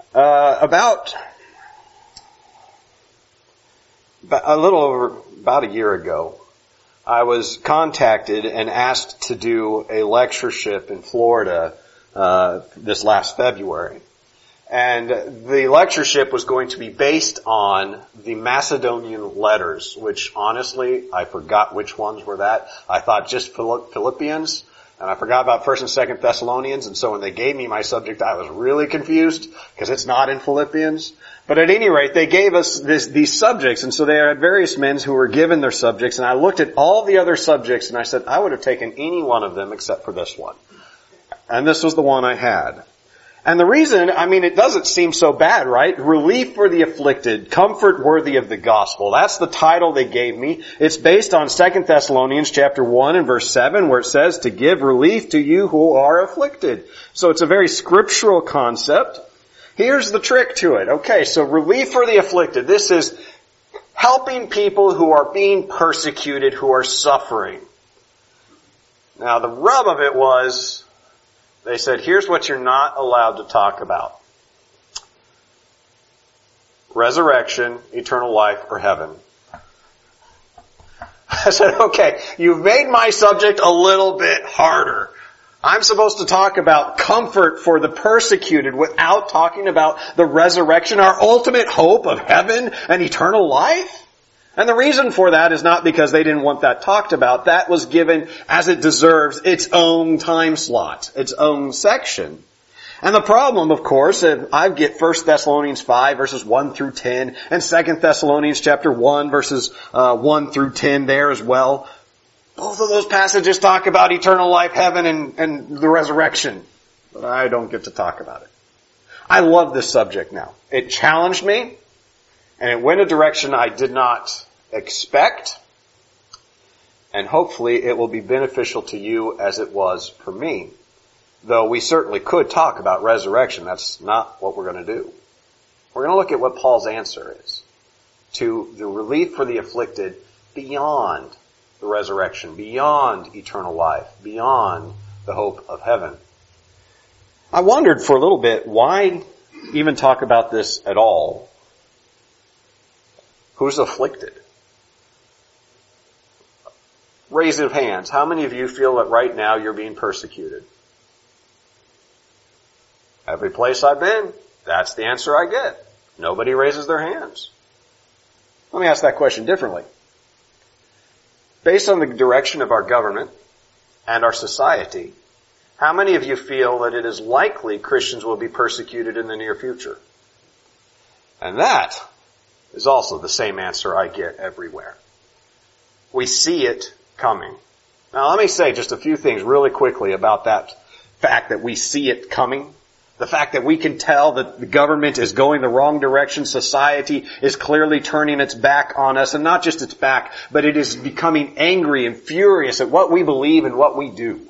About a year ago, I was contacted and asked to do a lectureship in Florida this last February. And the lectureship was going to be based on the Macedonian letters, which honestly, I forgot which ones were that. I thought just Philippians, and I forgot about 1st and 2nd Thessalonians, and so when they gave me my subject, I was really confused, because it's not in Philippians. But at any rate, they gave us these subjects, and so they had various men who were given their subjects, and I looked at all the other subjects, and I said, I would have taken any one of them except for this one. And this was the one I had. And the reason, it doesn't seem so bad, right? Relief for the afflicted, comfort worthy of the gospel. That's the title they gave me. It's based on 2 Thessalonians chapter 1 and verse 7, where it says to give relief to you who are afflicted. So it's a very scriptural concept. Here's the trick to it. Okay, so relief for the afflicted. This is helping people who are being persecuted, who are suffering. Now the rub of it was, they said, here's what you're not allowed to talk about. Resurrection, eternal life, or heaven. I said, okay, you've made my subject a little bit harder. I'm supposed to talk about comfort for the persecuted without talking about the resurrection, our ultimate hope of heaven and eternal life? And the reason for that is not because they didn't want that talked about. That was given, as it deserves, its own time slot, its own section. And the problem, of course, I get 1 Thessalonians 5 verses 1 through 10 and 2 Thessalonians chapter 1 verses 1 through 10 there as well. Both of those passages talk about eternal life, heaven, and the resurrection. But I don't get to talk about it. I love this subject now. It challenged me, and it went a direction I did not expect, and hopefully it will be beneficial to you as it was for me. Though we certainly could talk about resurrection, that's not what we're going to do. We're going to look at what Paul's answer is to the relief for the afflicted beyond the resurrection, beyond eternal life, beyond the hope of heaven. I wondered for a little bit, why even talk about this at all? Who's afflicted? Raise of hands. How many of you feel that right now you're being persecuted? Every place I've been, that's the answer I get. Nobody raises their hands. Let me ask that question differently. Based on the direction of our government and our society, how many of you feel that it is likely Christians will be persecuted in the near future? And that is also the same answer I get everywhere. We see it coming. Now let me say just a few things really quickly about that fact that we see it coming. The fact that we can tell that the government is going the wrong direction, society is clearly turning its back on us, and not just its back, but it is becoming angry and furious at what we believe and what we do.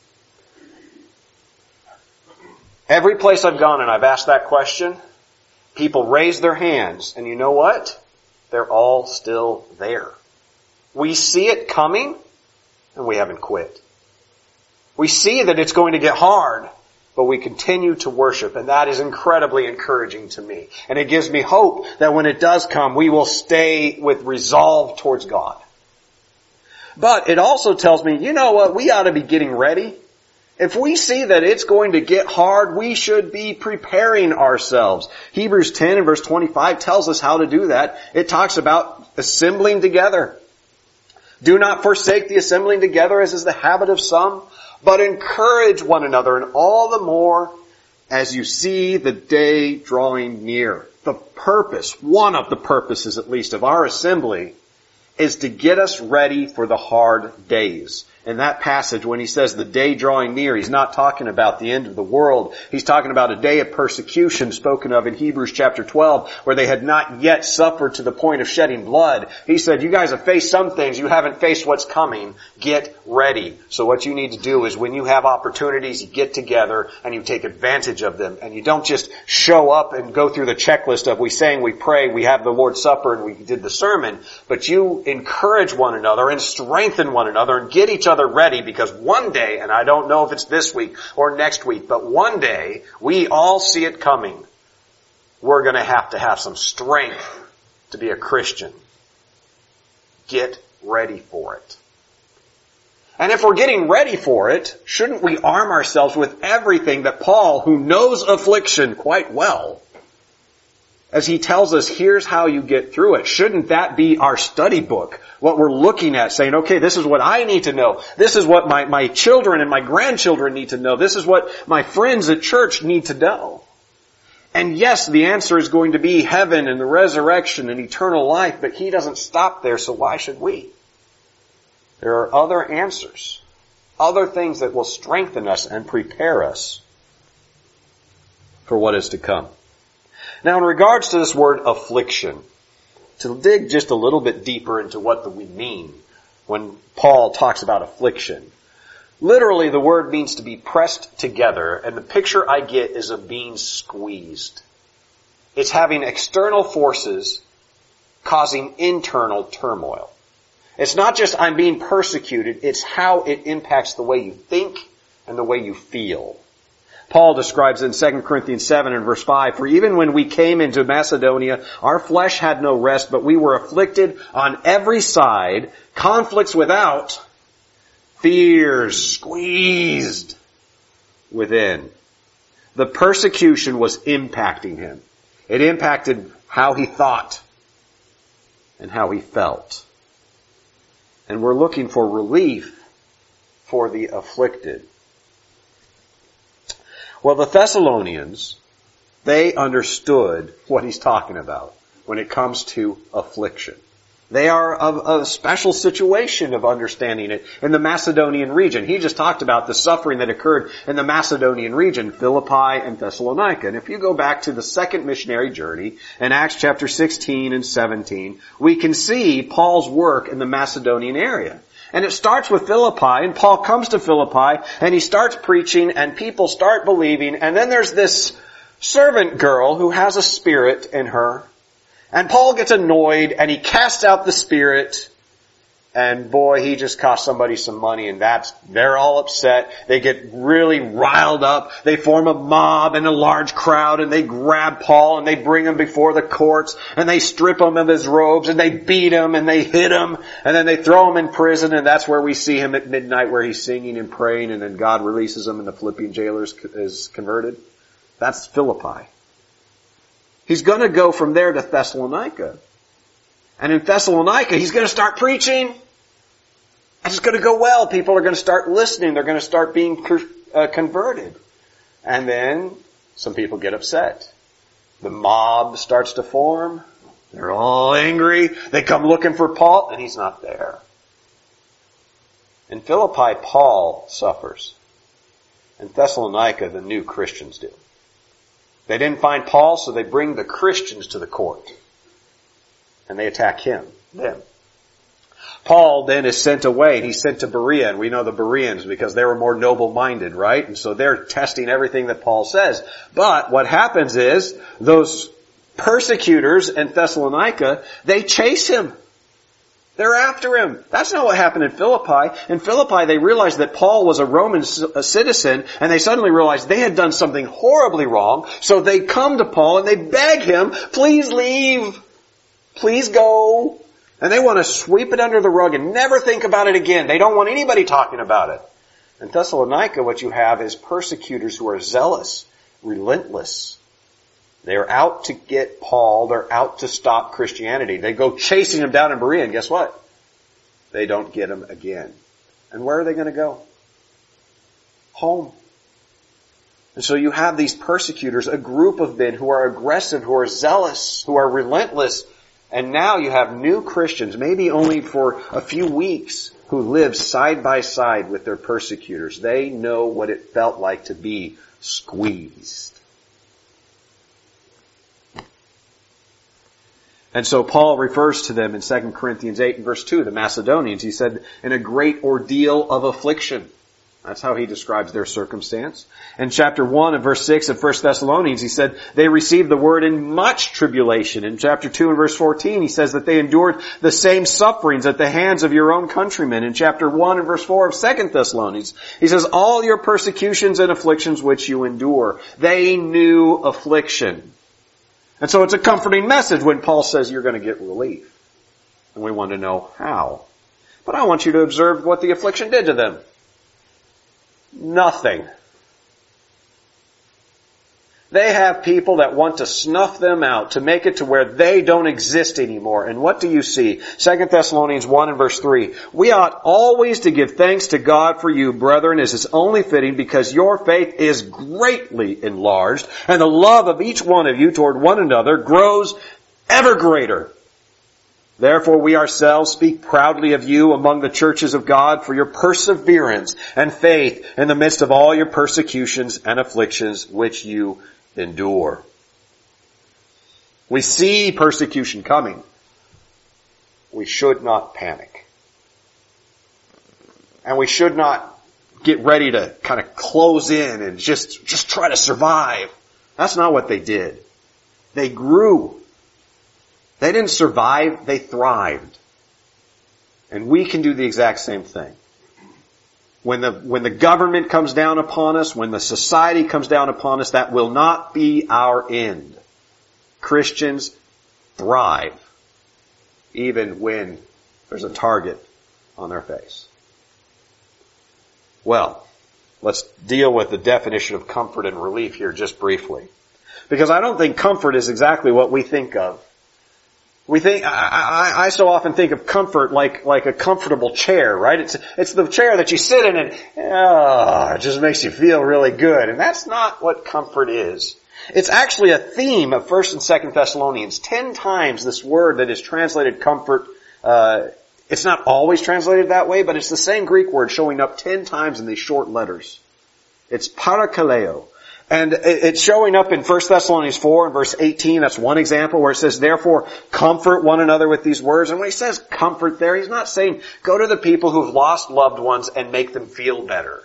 Every place I've gone and I've asked that question, people raise their hands, and you know what? They're all still there. We see it coming, and we haven't quit. We see that it's going to get hard, but we continue to worship, and that is incredibly encouraging to me. And it gives me hope that when it does come, we will stay with resolve towards God. But it also tells me, you know what, we ought to be getting ready. If we see that it's going to get hard, we should be preparing ourselves. Hebrews 10 and verse 25 tells us how to do that. It talks about assembling together. Do not forsake the assembling together as is the habit of some, but encourage one another, and all the more as you see the day drawing near. The purpose, one of the purposes at least of our assembly, is to get us ready for the hard days. In that passage, when he says the day drawing near, he's not talking about the end of the world. He's talking about a day of persecution spoken of in Hebrews chapter 12, where they had not yet suffered to the point of shedding blood. He said, you guys have faced some things. You haven't faced what's coming. Get ready. So what you need to do is when you have opportunities, you get together and you take advantage of them. And you don't just show up and go through the checklist of we sang, we pray, we have the Lord's Supper, and we did the sermon. But you encourage one another and strengthen one another and get each other ready, because one day, and I don't know if it's this week or next week, but one day we all see it coming. we're going to have some strength to be a Christian. Get ready for it. And if we're getting ready for it, shouldn't we arm ourselves with everything that Paul, who knows affliction quite well, as he tells us, here's how you get through it. Shouldn't that be our study book? What we're looking at, saying, okay, this is what I need to know. This is what my children and my grandchildren need to know. This is what my friends at church need to know. And yes, the answer is going to be heaven and the resurrection and eternal life, but he doesn't stop there, so why should we? There are other answers, other things that will strengthen us and prepare us for what is to come. Now, in regards to this word affliction, to dig just a little bit deeper into what we mean when Paul talks about affliction, literally the word means to be pressed together, and the picture I get is of being squeezed. It's having external forces causing internal turmoil. It's not just I'm being persecuted, it's how it impacts the way you think and the way you feel. Paul describes in 2 Corinthians 7 and verse 5, for even when we came into Macedonia, our flesh had no rest, but we were afflicted on every side, conflicts without, fears squeezed within. The persecution was impacting him. It impacted how he thought and how he felt. And we're looking for relief for the afflicted. Well, the Thessalonians, they understood what he's talking about when it comes to affliction. They are of a special situation of understanding it in the Macedonian region. He just talked about the suffering that occurred in the Macedonian region, Philippi and Thessalonica. And if you go back to the second missionary journey in Acts chapter 16 and 17, we can see Paul's work in the Macedonian area. And it starts with Philippi, and Paul comes to Philippi, and he starts preaching, and people start believing, and then there's this servant girl who has a spirit in her, and Paul gets annoyed, and he casts out the spirit, and boy, he just cost somebody some money, and they're all upset. They get really riled up. They form a mob and a large crowd, and they grab Paul, and they bring him before the courts, and they strip him of his robes, and they beat him, and they hit him, and then they throw him in prison, and that's where we see him at midnight where he's singing and praying, and then God releases him, and the Philippian jailer is converted. That's Philippi. He's going to go from there to Thessalonica. And in Thessalonica, he's going to start preaching. And it's going to go well. People are going to start listening. They're going to start being converted. And then some people get upset. The mob starts to form. They're all angry. They come looking for Paul, and he's not there. In Philippi, Paul suffers. In Thessalonica, the new Christians do. They didn't find Paul, so they bring the Christians to the court. And they attack them. Paul then is sent away, and he's sent to Berea, and we know the Bereans because they were more noble-minded, right? And so they're testing everything that Paul says. But what happens is, those persecutors in Thessalonica, they chase him. They're after him. That's not what happened in Philippi. In Philippi, they realized that Paul was a Roman citizen, and they suddenly realized they had done something horribly wrong, so they come to Paul and they beg him, please leave. Please go. And they want to sweep it under the rug and never think about it again. They don't want anybody talking about it. In Thessalonica, what you have is persecutors who are zealous, relentless. They're out to get Paul. They're out to stop Christianity. They go chasing him down in Berea, and guess what? They don't get him again. And where are they going to go? Home. And so you have these persecutors, a group of men who are aggressive, who are zealous, who are relentless. And now you have new Christians, maybe only for a few weeks, who live side by side with their persecutors. They know what it felt like to be squeezed. And so Paul refers to them in 2 Corinthians 8 and verse 2, the Macedonians. He said, in a great ordeal of affliction. That's how he describes their circumstance. In chapter 1 and verse 6 of 1 Thessalonians, he said, they received the word in much tribulation. In chapter 2 and verse 14, he says that they endured the same sufferings at the hands of your own countrymen. In chapter 1 and verse 4 of 2 Thessalonians, he says, all your persecutions and afflictions which you endure. They knew affliction. And so it's a comforting message when Paul says you're going to get relief. And we want to know how. But I want you to observe what the affliction did to them. Nothing. They have people that want to snuff them out, to make it to where they don't exist anymore. And what do you see? 2 Thessalonians 1 and verse 3. We ought always to give thanks to God for you, brethren, as is only fitting, because your faith is greatly enlarged, and the love of each one of you toward one another grows ever greater. Therefore we ourselves speak proudly of you among the churches of God for your perseverance and faith in the midst of all your persecutions and afflictions which you endure. We see persecution coming. We should not panic. And we should not get ready to kind of close in and just try to survive. That's not what they did. They grew. They didn't survive, they thrived. And we can do the exact same thing. When the government comes down upon us, when the society comes down upon us, that will not be our end. Christians thrive, even when there's a target on their face. Well, let's deal with the definition of comfort and relief here just briefly. Because I don't think comfort is exactly what we think of. I so often think of comfort like a comfortable chair, right? It's the chair that you sit in and, it just makes you feel really good. And that's not what comfort is. It's actually a theme of 1 and 2 Thessalonians. 10 times this word that is translated comfort, it's not always translated that way, but it's the same Greek word showing up 10 times in these short letters. It's parakaleo. And it's showing up in 1 Thessalonians 4 and verse 18. That's one example where it says, therefore, comfort one another with these words. And when he says comfort there, he's not saying go to the people who've lost loved ones and make them feel better.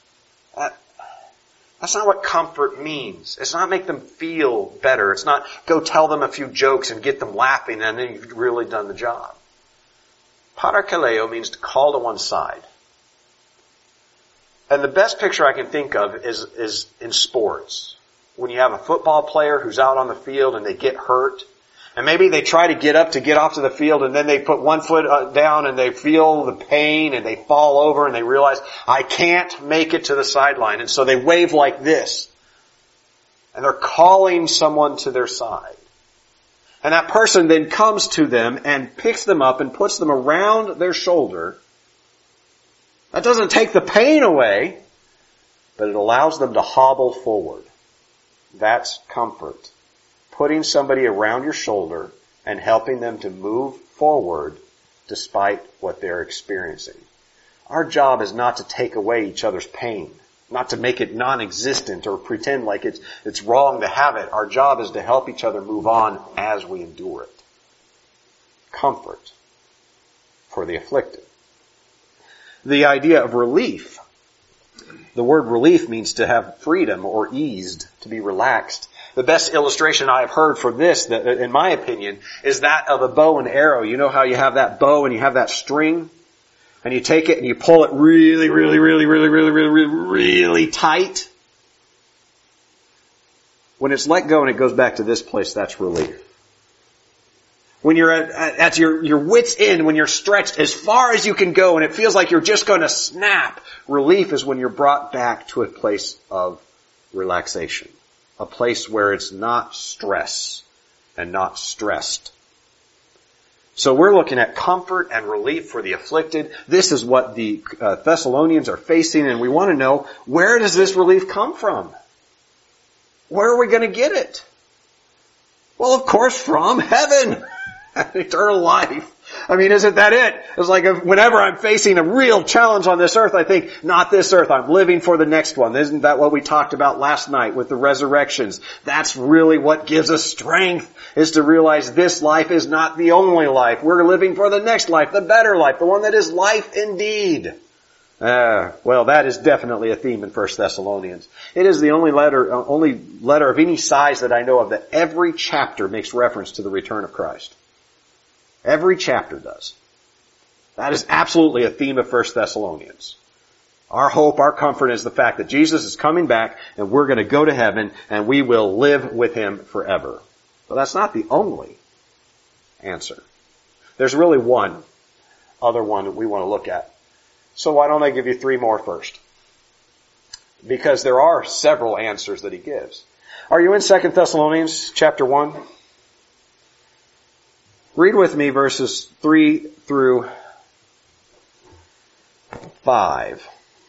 That's not what comfort means. It's not make them feel better. It's not go tell them a few jokes and get them laughing and then you've really done the job. Parakaleo means to call to one side. And the best picture I can think of is in sports. When you have a football player who's out on the field and they get hurt, and maybe they try to get off to the field and then they put one foot down and they feel the pain and they fall over and they realize, I can't make it to the sideline. And so they wave like this. And they're calling someone to their side. And that person then comes to them and picks them up and puts them around their shoulder. That doesn't take the pain away, but it allows them to hobble forward. That's comfort. Putting somebody around your shoulder and helping them to move forward despite what they're experiencing. Our job is not to take away each other's pain, not to make it non-existent or pretend like it's wrong to have it. Our job is to help each other move on as we endure it. Comfort for the afflicted. The idea of relief. The word relief means to have freedom or eased, to be relaxed. The best illustration I've heard for this, in my opinion, is that of a bow and arrow. You know how you have that bow and you have that string? And you take it and you pull it really, really, really, really, really, really, really tight. When it's let go and it goes back to this place, that's relief. When you're at your wit's end, when you're stretched as far as you can go and it feels like you're just going to snap, relief is when you're brought back to a place of relaxation. A place where it's not stress and not stressed. So we're looking at comfort and relief for the afflicted. This is what the Thessalonians are facing, and we want to know, where does this relief come from? Where are we going to get it? Well, of course, from heaven. Eternal life. I mean, isn't that it? It's like whenever I'm facing a real challenge on this earth, I think, not this earth, I'm living for the next one. Isn't that what we talked about last night with the resurrections? That's really what gives us strength, is to realize this life is not the only life. We're living for the next life, the better life, the one that is life indeed. Well, that is definitely a theme in 1 Thessalonians. It is the only letter of any size that I know of that every chapter makes reference to the return of Christ. Every chapter does. That is absolutely a theme of 1 Thessalonians. Our hope, our comfort is the fact that Jesus is coming back and we're going to go to heaven and we will live with Him forever. But that's not the only answer. There's really one other one that we want to look at. So why don't I give you three more first? Because there are several answers that he gives. Are you in 2 Thessalonians chapter 1? Read with me verses 3 through 5.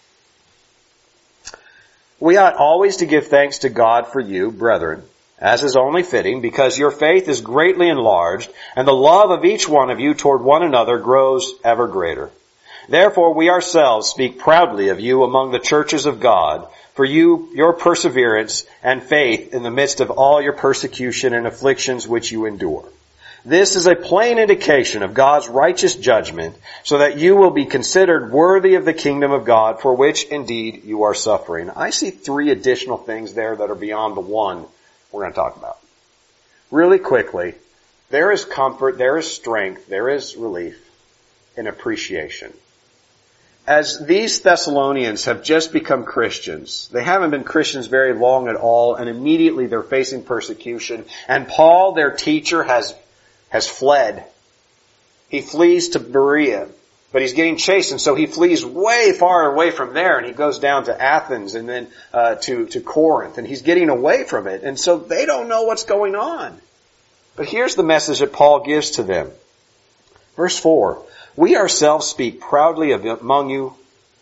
We ought always to give thanks to God for you, brethren, as is only fitting, because your faith is greatly enlarged, and the love of each one of you toward one another grows ever greater. Therefore we ourselves speak proudly of you among the churches of God, for your perseverance and faith in the midst of all your persecution and afflictions which you endure. This is a plain indication of God's righteous judgment, so that you will be considered worthy of the kingdom of God, for which indeed you are suffering. I see three additional things there that are beyond the one we're going to talk about. Really quickly, there is comfort, there is strength, there is relief in appreciation. As these Thessalonians have just become Christians, they haven't been Christians very long at all, and immediately they're facing persecution. And Paul, their teacher, has fled. He flees to Berea, but he's getting chased, and so he flees way far away from there, and he goes down to Athens and then to Corinth, and he's getting away from it. And so they don't know what's going on. But here's the message that Paul gives to them. Verse 4, we ourselves speak proudly of you among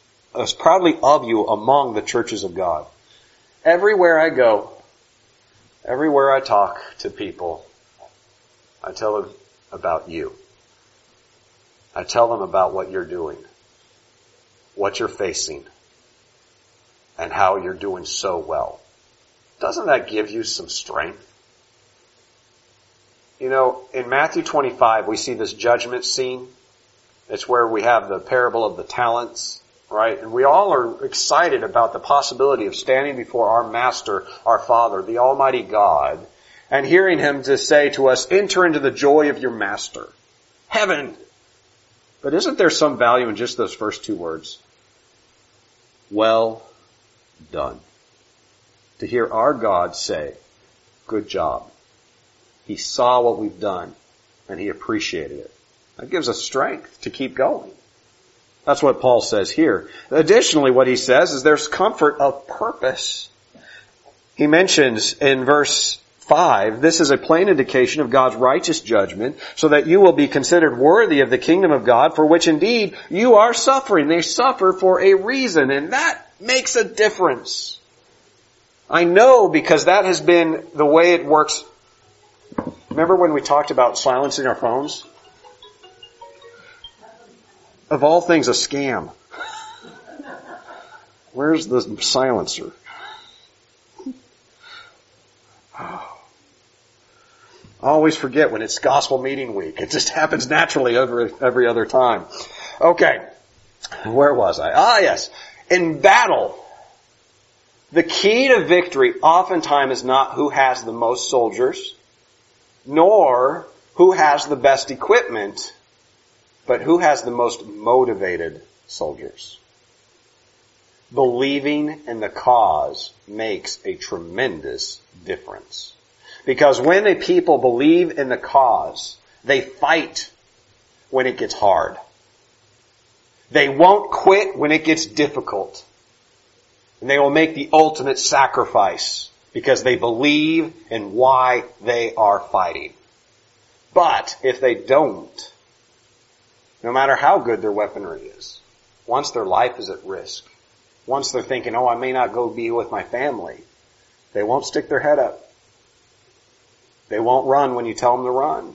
the churches of God. Everywhere I go, everywhere I talk to people, I tell them about you. I tell them about what you're doing, what you're facing, and how you're doing so well. Doesn't that give you some strength? You know, in Matthew 25, we see this judgment scene. It's where we have the parable of the talents, right? And we all are excited about the possibility of standing before our Master, our Father, the Almighty God, and hearing Him to say to us, enter into the joy of your Master. Heaven. But isn't there some value in just those first two words? Well done. To hear our God say, good job. He saw what we've done, and He appreciated it. That gives us strength to keep going. That's what Paul says here. Additionally, what he says is there's comfort of purpose. He mentions in verse 5, this is a plain indication of God's righteous judgment, so that you will be considered worthy of the kingdom of God, for which indeed you are suffering. They suffer for a reason, and that makes a difference. I know, because that has been the way it works. Remember when we talked about silencing our phones? Of all things, a scam. Where's the silencer? I always forget when it's gospel meeting week. It just happens naturally every other time. Okay. Where was I? Yes. In battle, the key to victory oftentimes is not who has the most soldiers, nor who has the best equipment, but who has the most motivated soldiers. Believing in the cause makes a tremendous difference. Because when a people believe in the cause, they fight when it gets hard. They won't quit when it gets difficult. And they will make the ultimate sacrifice because they believe in why they are fighting. But if they don't, no matter how good their weaponry is, once their life is at risk, once they're thinking, I may not go be with my family, they won't stick their head up. They won't run when you tell them to run.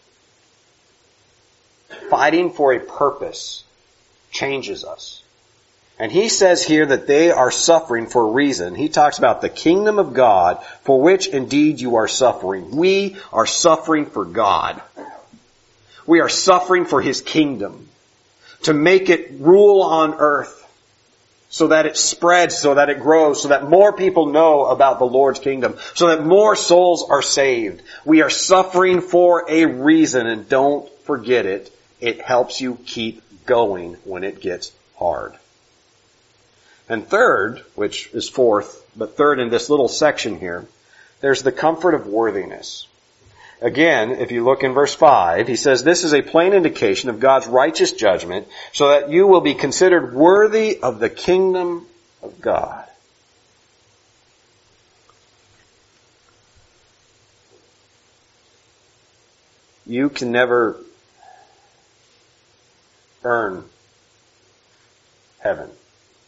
Fighting for a purpose changes us. And he says here that they are suffering for a reason. He talks about the kingdom of God, for which indeed you are suffering. We are suffering for God. We are suffering for His kingdom, to make it rule on earth, so that it spreads, so that it grows, so that more people know about the Lord's kingdom, so that more souls are saved. We are suffering for a reason, and don't forget it. It helps you keep going when it gets hard. And third, which is fourth, but third in this little section here, there's the comfort of worthiness. Again, if you look in verse 5, he says, this is a plain indication of God's righteous judgment, so that you will be considered worthy of the kingdom of God. You can never earn heaven.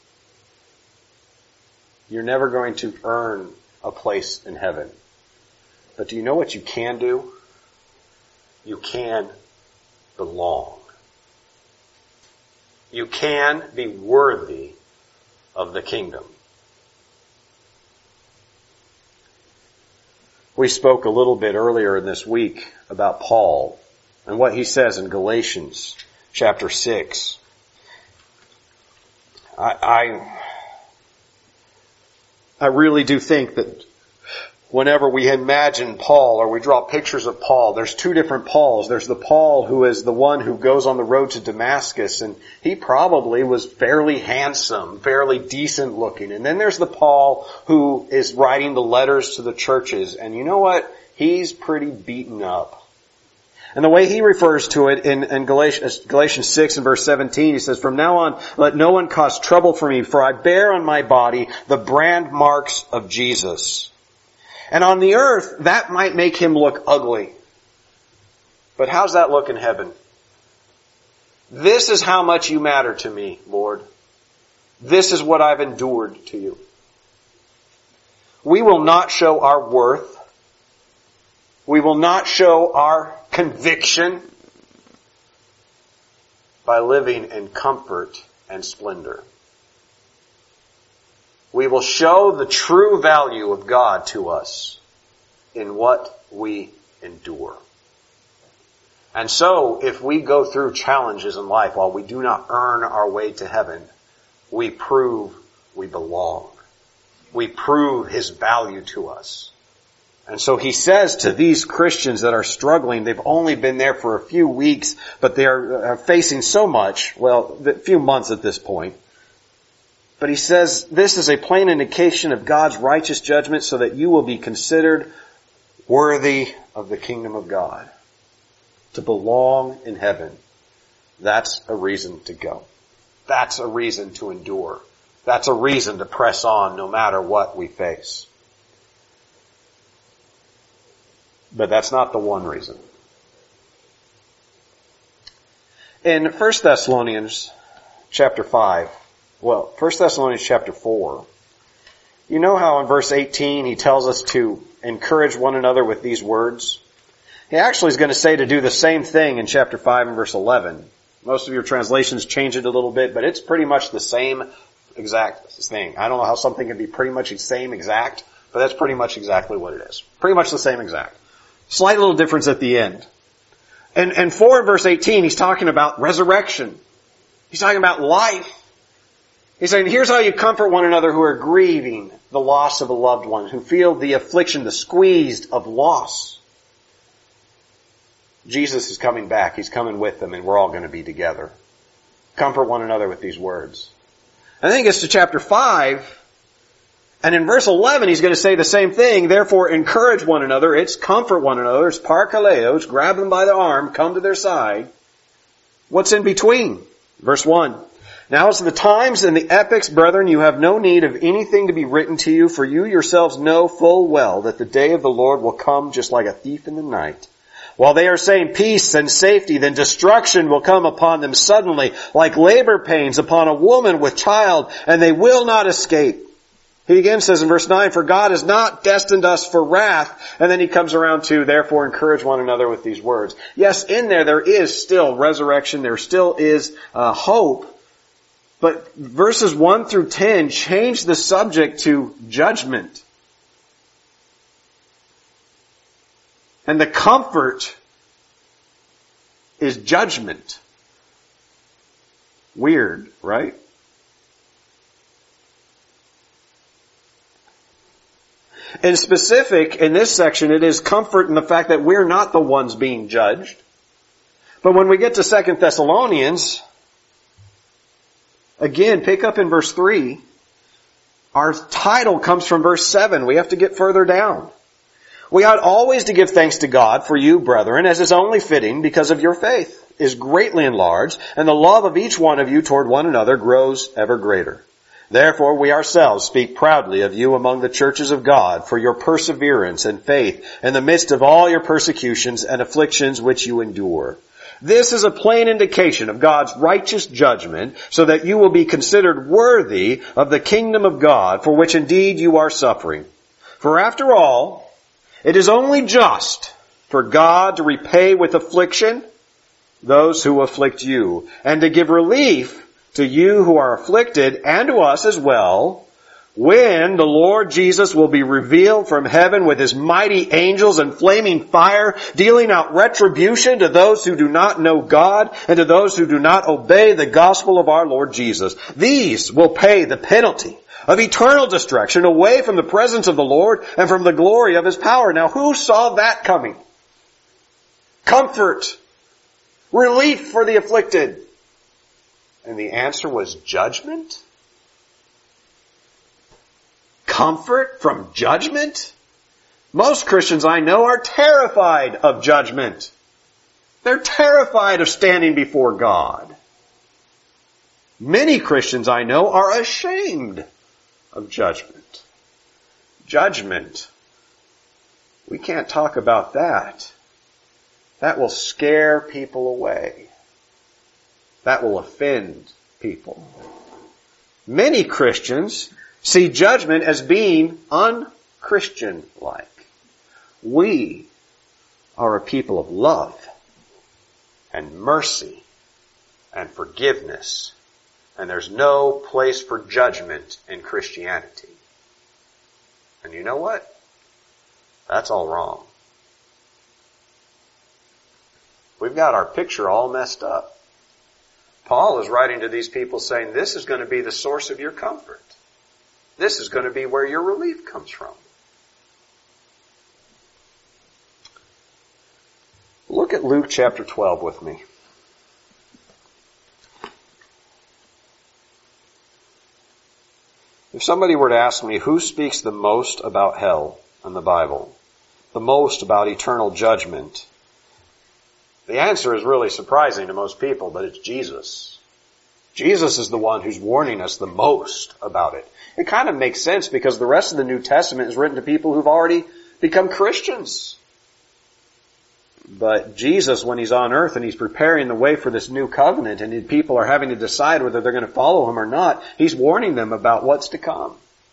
You're never going to earn a place in heaven. But do you know what you can do? You can belong. You can be worthy of the kingdom. We spoke a little bit earlier in this week about Paul and what he says in Galatians chapter 6. I really do think that whenever we imagine Paul or we draw pictures of Paul, there's two different Pauls. There's the Paul who is the one who goes on the road to Damascus, and he probably was fairly handsome, fairly decent looking. And then there's the Paul who is writing the letters to the churches, and you know what? He's pretty beaten up. And the way he refers to it in Galatians 6 and verse 17, he says, from now on, let no one cause trouble for me, for I bear on my body the brand marks of Jesus. And on the earth, that might make him look ugly. But how's that look in heaven? This is how much you matter to me, Lord. This is what I've endured to you. We will not show our worth. We will not show our conviction by living in comfort and splendor. We will show the true value of God to us in what we endure. And so, if we go through challenges in life while we do not earn our way to heaven, we prove we belong. We prove His value to us. And so he says to these Christians that are struggling, they've only been there for a few weeks, but they are facing so much, well, a few months at this point. But he says, this is a plain indication of God's righteous judgment so that you will be considered worthy of the kingdom of God. To belong in heaven. That's a reason to go. That's a reason to endure. That's a reason to press on no matter what we face. But that's not the one reason. In 1 Thessalonians chapter 5, 1 Thessalonians chapter 4, you know how in verse 18 he tells us to encourage one another with these words? He actually is going to say to do the same thing in chapter 5 and verse 11. Most of your translations change it a little bit, but it's pretty much the same exact thing. I don't know how something can be pretty much the same exact, but that's pretty much exactly what it is. Pretty much the same exact. Slight little difference at the end. And 4 verse 18, he's talking about resurrection. He's talking about life. He's saying, here's how you comfort one another who are grieving the loss of a loved one, who feel the affliction, the squeezed of loss. Jesus is coming back. He's coming with them, and we're all going to be together. Comfort one another with these words. And then he gets to chapter 5, and in verse 11, he's going to say the same thing. Therefore, encourage one another. It's comfort one another. It's parkaleo. It's grab them by the arm, come to their side. What's in between? Verse 1. Now as to the times and the epochs, brethren, you have no need of anything to be written to you, for you yourselves know full well that the day of the Lord will come just like a thief in the night. While they are saying peace and safety, then destruction will come upon them suddenly, like labor pains upon a woman with child, and they will not escape. He again says in verse 9, for God has not destined us for wrath. And then he comes around to, therefore encourage one another with these words. Yes, in there is still resurrection. There still is hope. But verses 1 through 10 change the subject to judgment. And the comfort is judgment. Weird, right? In specific, in this section, it is comfort in the fact that we're not the ones being judged. But when we get to 2 Thessalonians, again, pick up in verse 3. Our title comes from verse 7. We have to get further down. We ought always to give thanks to God for you, brethren, as is only fitting, because of your faith is greatly enlarged, and the love of each one of you toward one another grows ever greater. Therefore we ourselves speak proudly of you among the churches of God for your perseverance and faith in the midst of all your persecutions and afflictions which you endure. This is a plain indication of God's righteous judgment, so that you will be considered worthy of the kingdom of God, for which indeed you are suffering. For after all, it is only just for God to repay with affliction those who afflict you, and to give relief to you who are afflicted, and to us as well, when the Lord Jesus will be revealed from heaven with his mighty angels and flaming fire, dealing out retribution to those who do not know God and to those who do not obey the gospel of our Lord Jesus. These will pay the penalty of eternal destruction away from the presence of the Lord and from the glory of his power. Now, who saw that coming? Comfort, relief for the afflicted. And the answer was judgment? Comfort from judgment? Most Christians I know are terrified of judgment. They're terrified of standing before God. Many Christians I know are ashamed of judgment. Judgment. We can't talk about that. That will scare people away. That will offend people. Many Christians see judgment as being un-Christian-like. We are a people of love and mercy and forgiveness, and there's no place for judgment in Christianity. And you know what? That's all wrong. We've got our picture all messed up. Paul is writing to these people saying, this is going to be the source of your comfort. This is going to be where your relief comes from. Look at Luke chapter 12 with me. If somebody were to ask me who speaks the most about hell in the Bible, the most about eternal judgment, the answer is really surprising to most people, but it's Jesus. Jesus is the one who's warning us the most about it. It kind of makes sense because the rest of the New Testament is written to people who've already become Christians. But Jesus, when he's on earth and he's preparing the way for this new covenant and people are having to decide whether they're going to follow him or not, he's warning them about what's to come.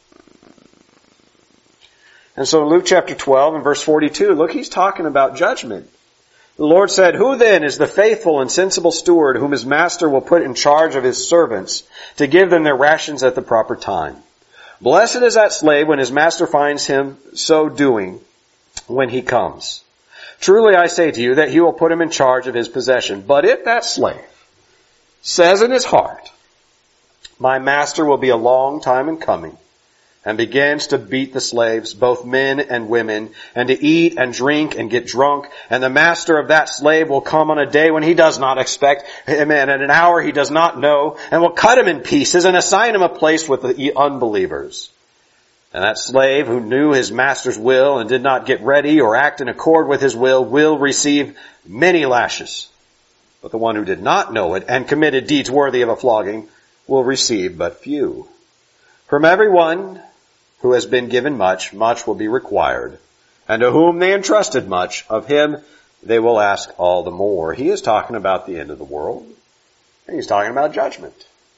And so in Luke chapter 12 and verse 42, look, he's talking about judgment. The Lord said, who then is the faithful and sensible steward whom his master will put in charge of his servants to give them their rations at the proper time? Blessed is that slave when his master finds him so doing when he comes. Truly I say to you that he will put him in charge of his possession. But if that slave says in his heart, my master will be a long time in coming, and begins to beat the slaves, both men and women, and to eat and drink and get drunk. And the master of that slave will come on a day when he does not expect him, and at an hour he does not know, and will cut him in pieces and assign him a place with the unbelievers. And that slave who knew his master's will and did not get ready or act in accord with his will receive many lashes. But the one who did not know it and committed deeds worthy of a flogging will receive but few. From everyone who has been given much, much will be required. And to whom they entrusted much, of him they will ask all the more. He is talking about the end of the world. And he's talking about judgment.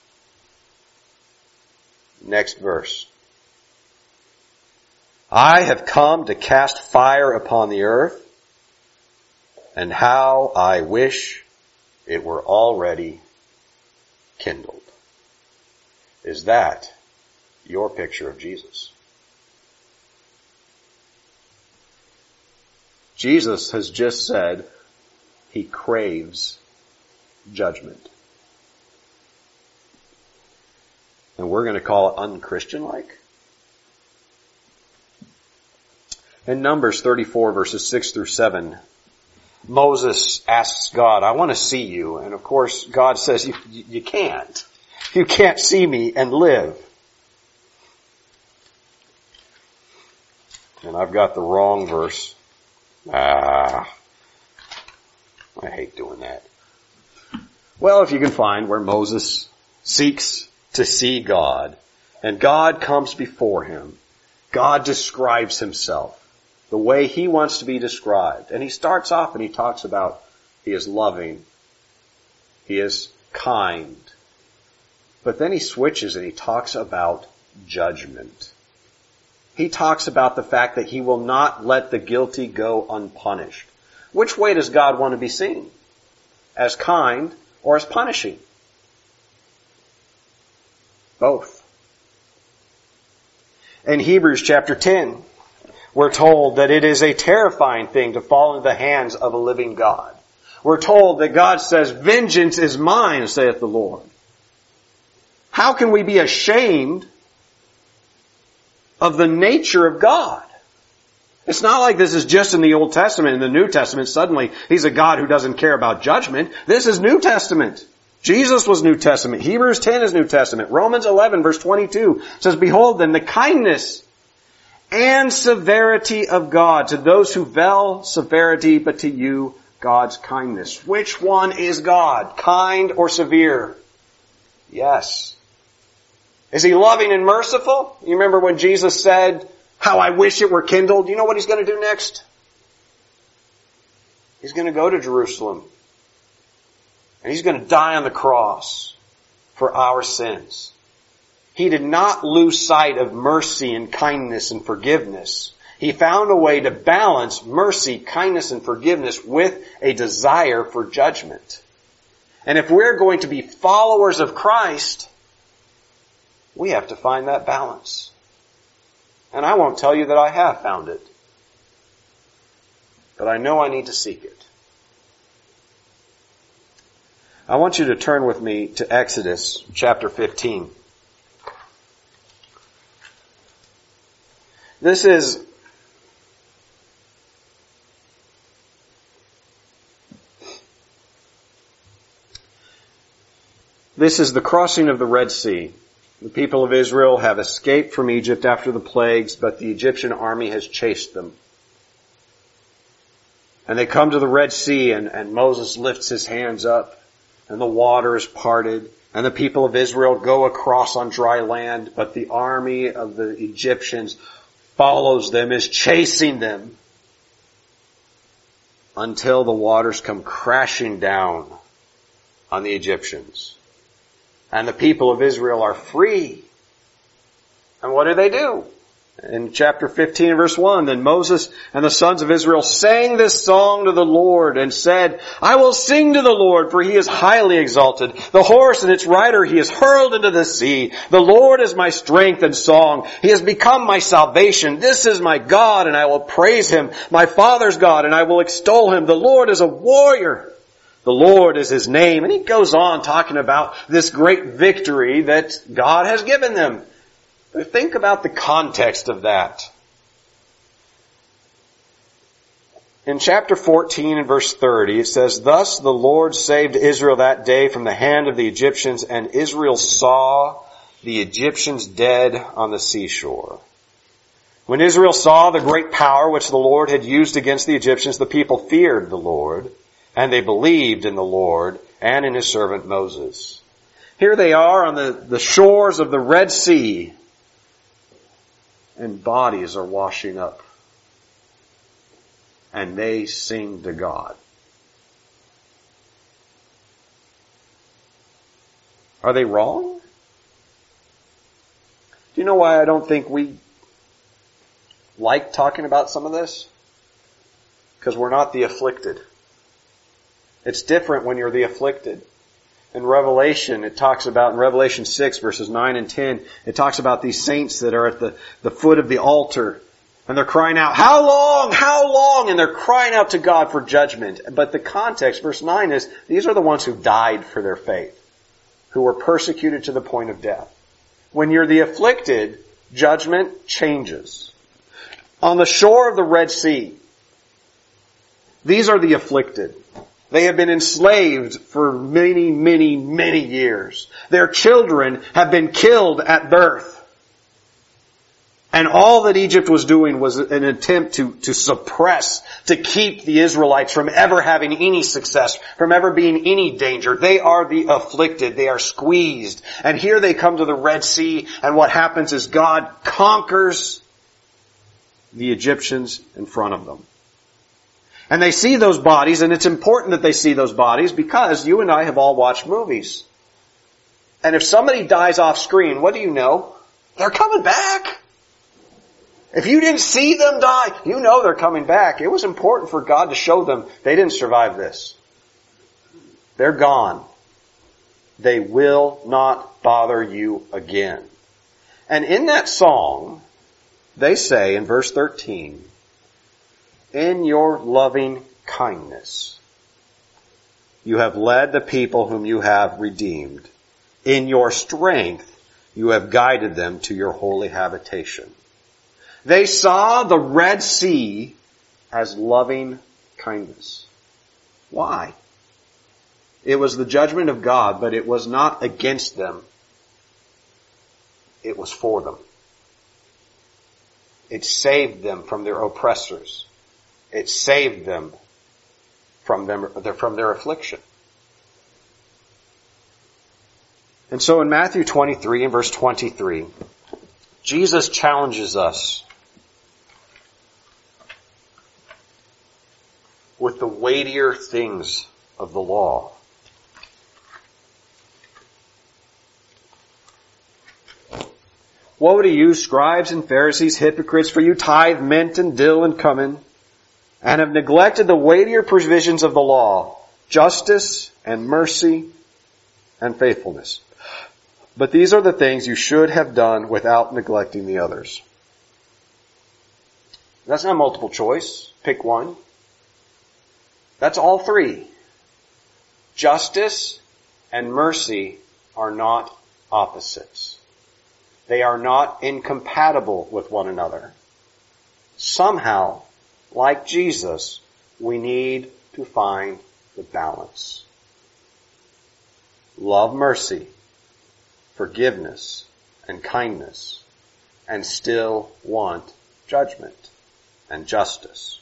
Next verse. I have come to cast fire upon the earth, and how I wish it were already kindled. Is that your picture of Jesus? Jesus has just said he craves judgment. And we're going to call it unchristian-like? In Numbers 34 verses 6 through 7, Moses asks God, I want to see you. And of course, God says, you can't. You can't see me and live. And I've got the wrong verse. I hate doing that. Well, if you can find where Moses seeks to see God, and God comes before him, God describes himself the way he wants to be described. And he starts off and he talks about he is loving, he is kind. But then he switches and he talks about judgment. He talks about the fact that he will not let the guilty go unpunished. Which way does God want to be seen? As kind or as punishing? Both. In Hebrews chapter 10, we're told that it is a terrifying thing to fall into the hands of a living God. We're told that God says, "Vengeance is mine, saith the Lord." How can we be ashamed of the nature of God? It's not like this is just in the Old Testament. In the New Testament, suddenly He's a God who doesn't care about judgment. This is New Testament. Jesus was New Testament. Hebrews 10 is New Testament. Romans 11 verse 22 says, "Behold then the kindness and severity of God to those who value severity, but to you God's kindness." Which one is God? Kind or severe? Yes. Is He loving and merciful? You remember when Jesus said, "How I wish it were kindled." You know what He's going to do next? He's going to go to Jerusalem. And He's going to die on the cross for our sins. He did not lose sight of mercy and kindness and forgiveness. He found a way to balance mercy, kindness, and forgiveness with a desire for judgment. And if we're going to be followers of Christ, we have to find that balance. And I won't tell you that I have found it. But I know I need to seek it. I want you to turn with me to Exodus chapter 15. This is the crossing of the Red Sea. The people of Israel have escaped from Egypt after the plagues, but the Egyptian army has chased them. And they come to the Red Sea, and Moses lifts his hands up, and the water is parted, and the people of Israel go across on dry land, but the army of the Egyptians follows them, is chasing them, until the waters come crashing down on the Egyptians. And the people of Israel are free. And what do? In chapter 15 verse 1, "Then Moses and the sons of Israel sang this song to the Lord and said, I will sing to the Lord, for He is highly exalted. The horse and its rider He has hurled into the sea. The Lord is my strength and song. He has become my salvation. This is my God, and I will praise Him, my Father's God, and I will extol Him. The Lord is a warrior. The Lord is His name." And he goes on talking about this great victory that God has given them. But think about the context of that. In chapter 14 and verse 30, it says, "Thus the Lord saved Israel that day from the hand of the Egyptians, and Israel saw the Egyptians dead on the seashore." When Israel saw the great power which the Lord had used against the Egyptians, the people feared the Lord, and they believed in the Lord and in His servant Moses. Here they are on the shores of the Red Sea, and bodies are washing up. And they sing to God. Are they wrong? Do you know why I don't think we like talking about some of this? Because we're not the afflicted. It's different when you're the afflicted. In Revelation, it talks about, in Revelation 6 verses 9 and 10, it talks about these saints that are at the foot of the altar. And they're crying out, "How long? How long?" And they're crying out to God for judgment. But the context, verse 9 is, these are the ones who died for their faith, who were persecuted to the point of death. When you're the afflicted, judgment changes. On the shore of the Red Sea, these are the afflicted. They have been enslaved for many, many, many years. Their children have been killed at birth. And all that Egypt was doing was an attempt to suppress, to keep the Israelites from ever having any success, from ever being any danger. They are the afflicted. They are squeezed. And here they come to the Red Sea, and what happens is God conquers the Egyptians in front of them. And they see those bodies, and it's important that they see those bodies because you and I have all watched movies. And if somebody dies off screen, what do you know? They're coming back. If you didn't see them die, you know they're coming back. It was important for God to show them they didn't survive this. They're gone. They will not bother you again. And in that song, they say in verse 13, in your loving kindness, you have led the people whom you have redeemed. In your strength, you have guided them to your holy habitation. They saw the Red Sea as loving kindness. Why? It was the judgment of God, but it was not against them. It was for them. It saved them from their oppressors. It saved them from their affliction. And so in Matthew 23 and verse 23, Jesus challenges us with the weightier things of the law. Woe to you, scribes and Pharisees, hypocrites, for you tithe mint and dill and cumin, and have neglected the weightier provisions of the law, justice and mercy and faithfulness. But these are the things you should have done without neglecting the others. That's not multiple choice. Pick one. That's all three. Justice and mercy are not opposites. They are not incompatible with one another. Somehow, like Jesus, we need to find the balance. Love mercy, forgiveness, and kindness, and still want judgment and justice.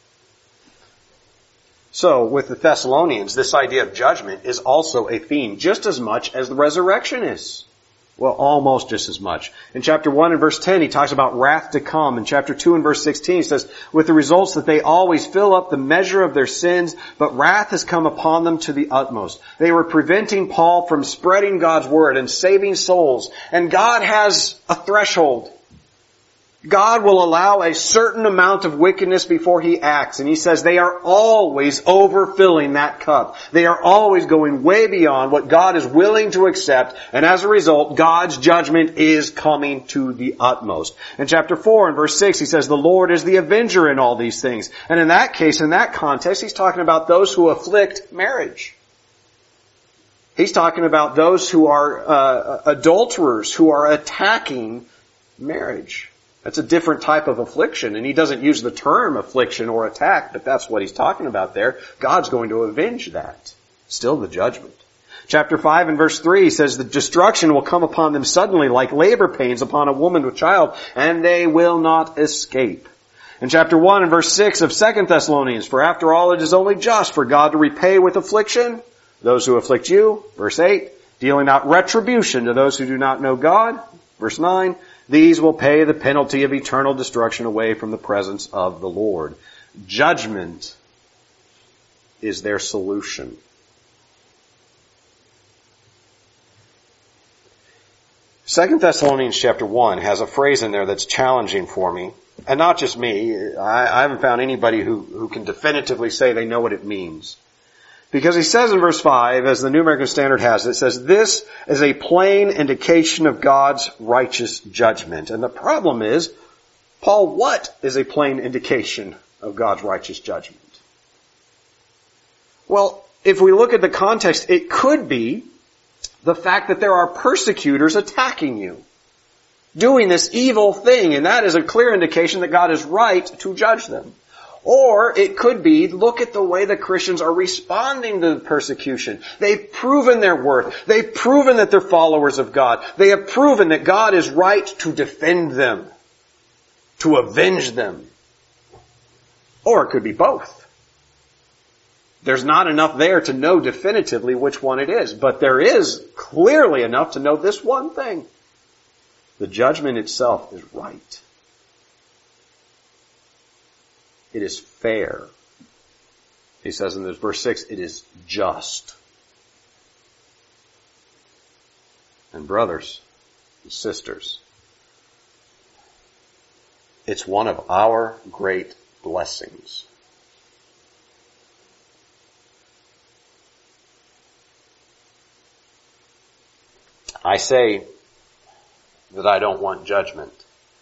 So, with the Thessalonians, this idea of judgment is also a theme, just as much as the resurrection is. Well, almost just as much. In chapter 1 and verse 10, he talks about wrath to come. In chapter 2 and verse 16, he says, with the results that they always fill up the measure of their sins, but wrath has come upon them to the utmost. They were preventing Paul from spreading God's word and saving souls. And God has a threshold. God will allow a certain amount of wickedness before He acts. And He says they are always overfilling that cup. They are always going way beyond what God is willing to accept. And as a result, God's judgment is coming to the utmost. In chapter 4 and verse 6, He says the Lord is the avenger in all these things. And in that case, in that context, He's talking about those who afflict marriage. He's talking about those who are adulterers, who are attacking marriage. That's a different type of affliction, and he doesn't use the term affliction or attack, but that's what he's talking about there. God's going to avenge that. Still the judgment. Chapter 5 and verse 3 says the destruction will come upon them suddenly like labor pains upon a woman with child, and they will not escape. In chapter 1 and verse 6 of 2 Thessalonians, for after all it is only just for God to repay with affliction those who afflict you. Verse 8, dealing out retribution to those who do not know God. Verse 9, these will pay the penalty of eternal destruction away from the presence of the Lord. Judgment is their solution. Second Thessalonians chapter 1 has a phrase in there that's challenging for me. And not just me. I haven't found anybody who can definitively say they know what it means. Because he says in verse 5, as the New American Standard has it, says, this is a plain indication of God's righteous judgment. And the problem is, Paul, what is a plain indication of God's righteous judgment? Well, if we look at the context, it could be the fact that there are persecutors attacking you, doing this evil thing, and that is a clear indication that God is right to judge them. Or it could be, look at the way the Christians are responding to the persecution. They've proven their worth. They've proven that they're followers of God. They have proven that God is right to defend them. to avenge them. Or it could be both. There's not enough there to know definitively which one it is, but there is clearly enough to know this one thing. The judgment itself is right. It is fair. He says in this verse 6, it is just. And brothers and sisters, it's one of our great blessings. I say that I don't want judgment.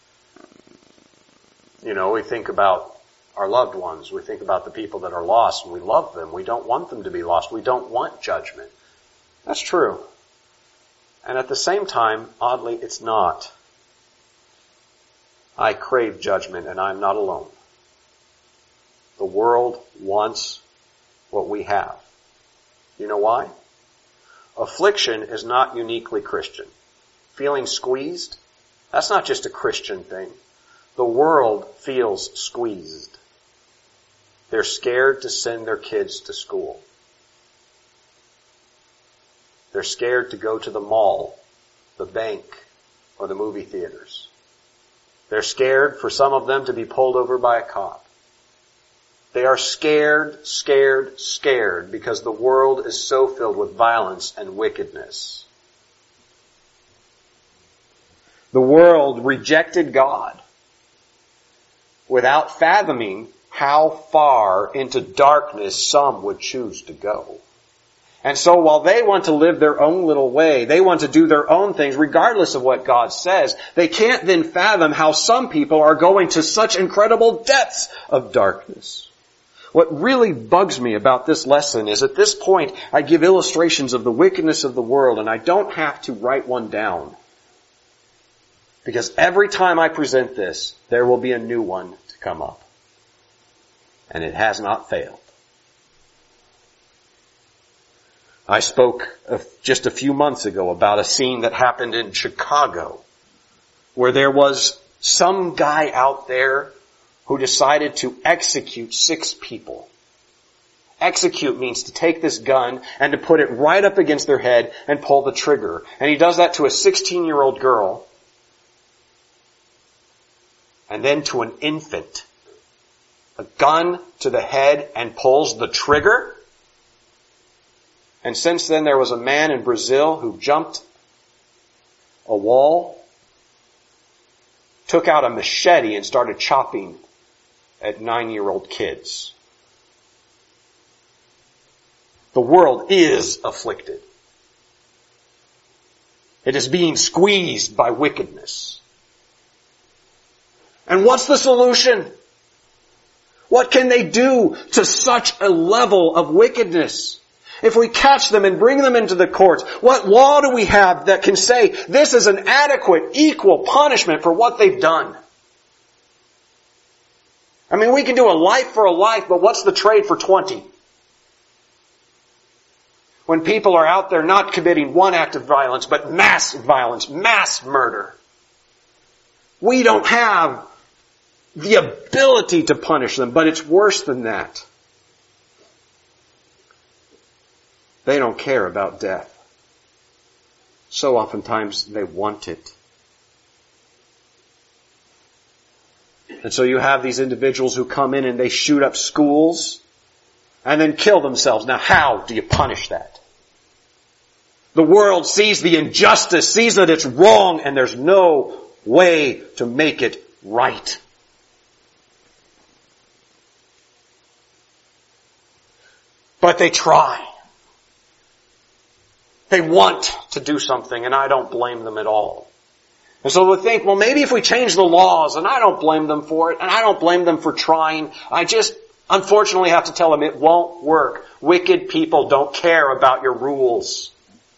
You know, we think about our loved ones. We think about the people that are lost, and we love them. We don't want them to be lost. We don't want judgment. That's true. And at the same time, oddly, it's not. I crave judgment, and I'm not alone. The world wants what we have. You know why? Affliction is not uniquely Christian. Feeling squeezed, that's not just a Christian thing. The world feels squeezed. They're scared to send their kids to school. They're scared to go to the mall, the bank, or the movie theaters. They're scared for some of them to be pulled over by a cop. They are scared because the world is so filled with violence and wickedness. The world rejected God without fathoming how far into darkness some would choose to go. And so while they want to live their own little way, they want to do their own things regardless of what God says, they can't then fathom how some people are going to such incredible depths of darkness. What really bugs me about this lesson is at this point I give illustrations of the wickedness of the world, and I don't have to write one down. Because every time I present this, there will be a new one to come up. And it has not failed. I spoke just a few months ago about a scene that happened in Chicago, where there was some guy out there who decided to execute 6 people. Execute means to take this gun and to put it right up against their head and pull the trigger. And he does that to a 16-year-old girl, and then to an infant. A gun to the head and pulls the trigger. And since then there was a man in Brazil who jumped a wall, took out a machete and started chopping at 9-year-old kids. The world is afflicted. It is being squeezed by wickedness. And what's the solution? What can they do to such a level of wickedness? If we catch them and bring them into the courts, what law do we have that can say this is an adequate, equal punishment for what they've done? I mean, we can do a life for a life, but what's the trade for 20? When people are out there not committing one act of violence, but mass violence, mass murder. We don't have the ability to punish them, but it's worse than that. They don't care about death. So oftentimes they want it. And so you have these individuals who come in and they shoot up schools and then kill themselves. Now how do you punish that? The world sees the injustice, sees that it's wrong, and there's no way to make it right. But they try. They want to do something, and I don't blame them at all. And so they think, well, maybe if we change the laws, and I don't blame them for it, and I don't blame them for trying. I just, unfortunately, have to tell them it won't work. Wicked people don't care about your rules.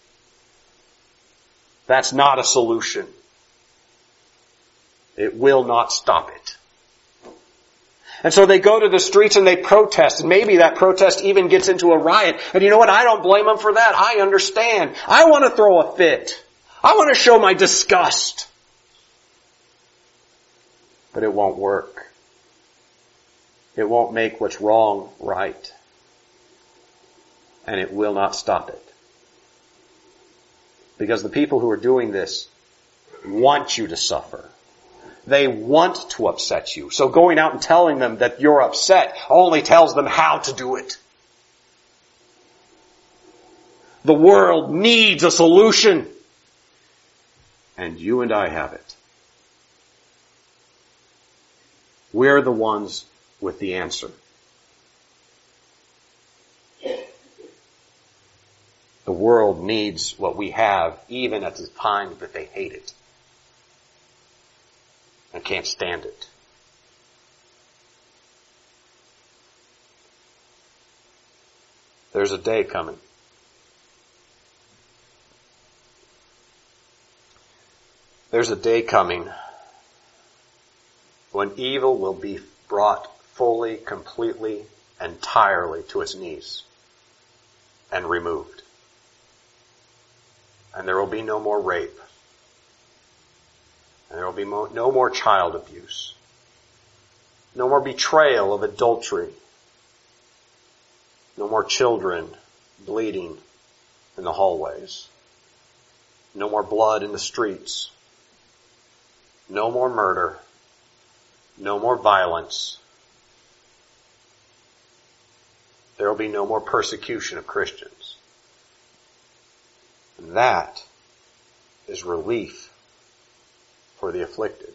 That's not a solution. It will not stop it. And so they go to the streets and they protest, and maybe that protest even gets into a riot. And you know what? I don't blame them for that. I understand. I want to throw a fit. I want to show my disgust. but it won't work. It won't make what's wrong right. And it will not stop it. Because the people who are doing this want you to suffer. They want to upset you. So going out and telling them that you're upset only tells them how to do it. The world needs a solution. And you and I have it. We're the ones with the answer. The world needs what we have even at the time that they hate it and can't stand it. There's a day coming. There's a day coming when evil will be brought fully, completely, entirely to its knees and removed. And there will be no more rape. And there will be no more child abuse. No more betrayal of adultery. No more children bleeding in the hallways. No more blood in the streets. No more murder. No more violence. There will be no more persecution of Christians. And that is relief for the afflicted.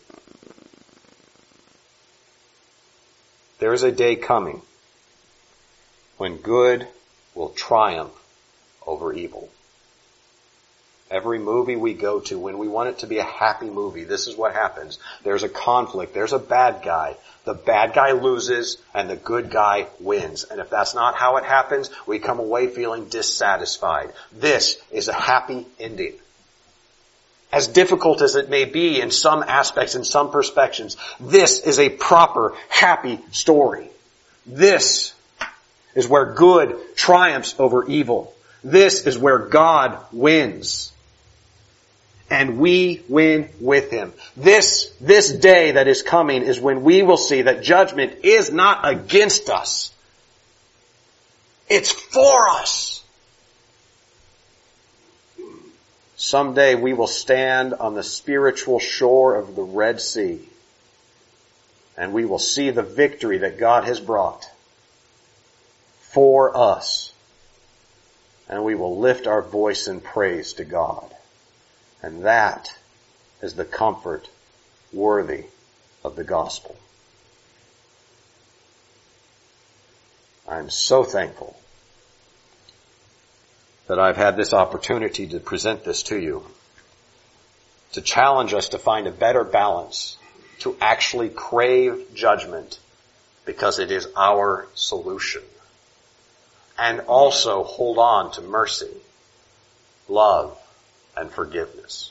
There is a day coming when good will triumph over evil. Every movie we go to, when we want it to be a happy movie, this is what happens. There's a conflict. There's a bad guy. The bad guy loses and the good guy wins. And if that's not how it happens, we come away feeling dissatisfied. This is a happy ending. As difficult as it may be in some aspects, in some perspectives, this is a proper, happy story. This is where good triumphs over evil. This is where God wins. And we win with Him. This day that is coming is when we will see that judgment is not against us. It's for us. Someday we will stand on the spiritual shore of the Red Sea, and we will see the victory that God has brought for us. And we will lift our voice in praise to God. And that is the comfort worthy of the gospel. I'm so thankful that I've had this opportunity to present this to you, to challenge us to find a better balance, to actually crave judgment because it is our solution, and also hold on to mercy, love, and forgiveness.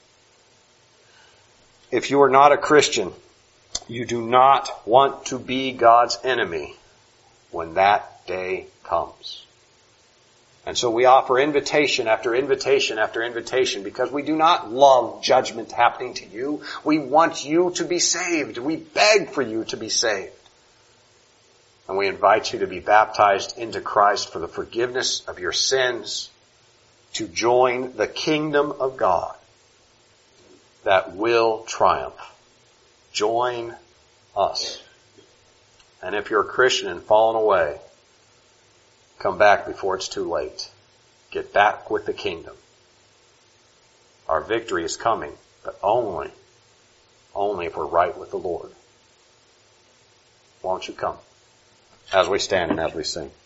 If you are not a Christian, you do not want to be God's enemy when that day comes. And so we offer invitation after invitation after invitation because we do not love judgment happening to you. We want you to be saved. We beg for you to be saved. And we invite you to be baptized into Christ for the forgiveness of your sins, to join the kingdom of God that will triumph. Join us. And if you're a Christian and fallen away, come back before it's too late. Get back with the kingdom. Our victory is coming, but only if we're right with the Lord. Won't you come as we stand and as we sing?